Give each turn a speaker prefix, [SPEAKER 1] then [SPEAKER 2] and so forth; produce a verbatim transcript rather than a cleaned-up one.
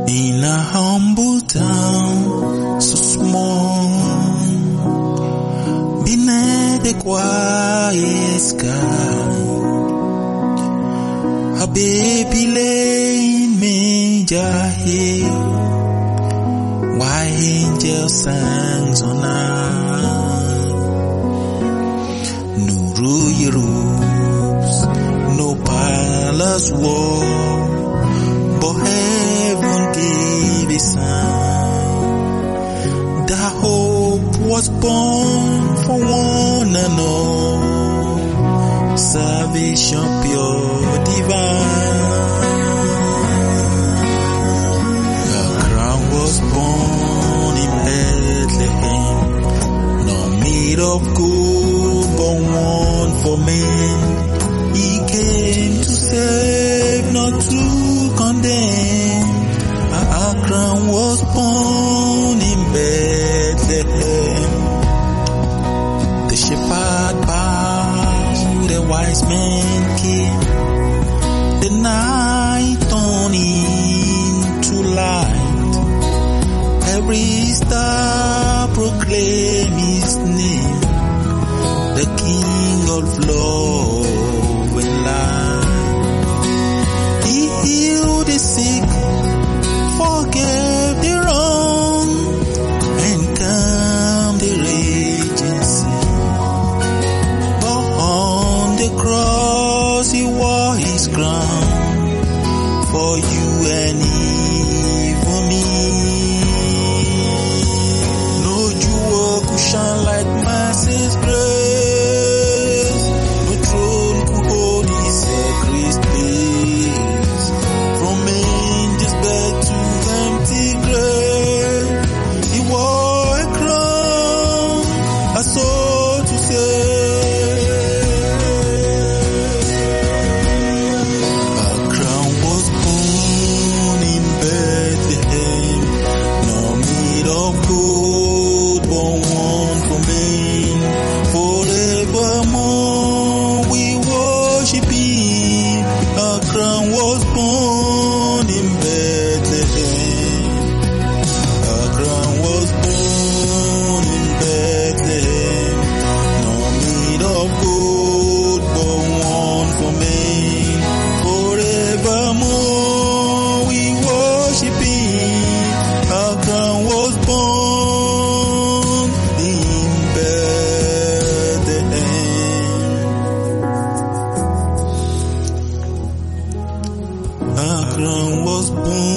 [SPEAKER 1] In a humble town, so small, beneath the quiet sky, a baby lay in manger here, while angels sang on high. No royal robes, no palace wall, but heaven gave a sign. The hope was born for one and all, salvation pure divine. A crown was born in Bethlehem, not made of gold, but one for men. He came to save, not to condemn. A crown was born in Bethlehem. The shepherd bowed, the wise men came. The night turned into light. Every star proclaimed his name, the King of love and light. He healed the sick, forgave the wrong, and calmed the raging sea. But on the cross he wore his crown for you and even me. No jewel could shine like Master's grace, no throne could hold his sacred place. From angels bed to empty grave, he wore a crown, a soul to save. A crown was born in Bethlehem, not made of gold, but one for men. Forevermore we worship him. A crown was born in Bethlehem. A crown was born in Bethlehem, not made of gold, but one for men. Forevermore we worship him. A crown was born in Bethlehem. A crown was born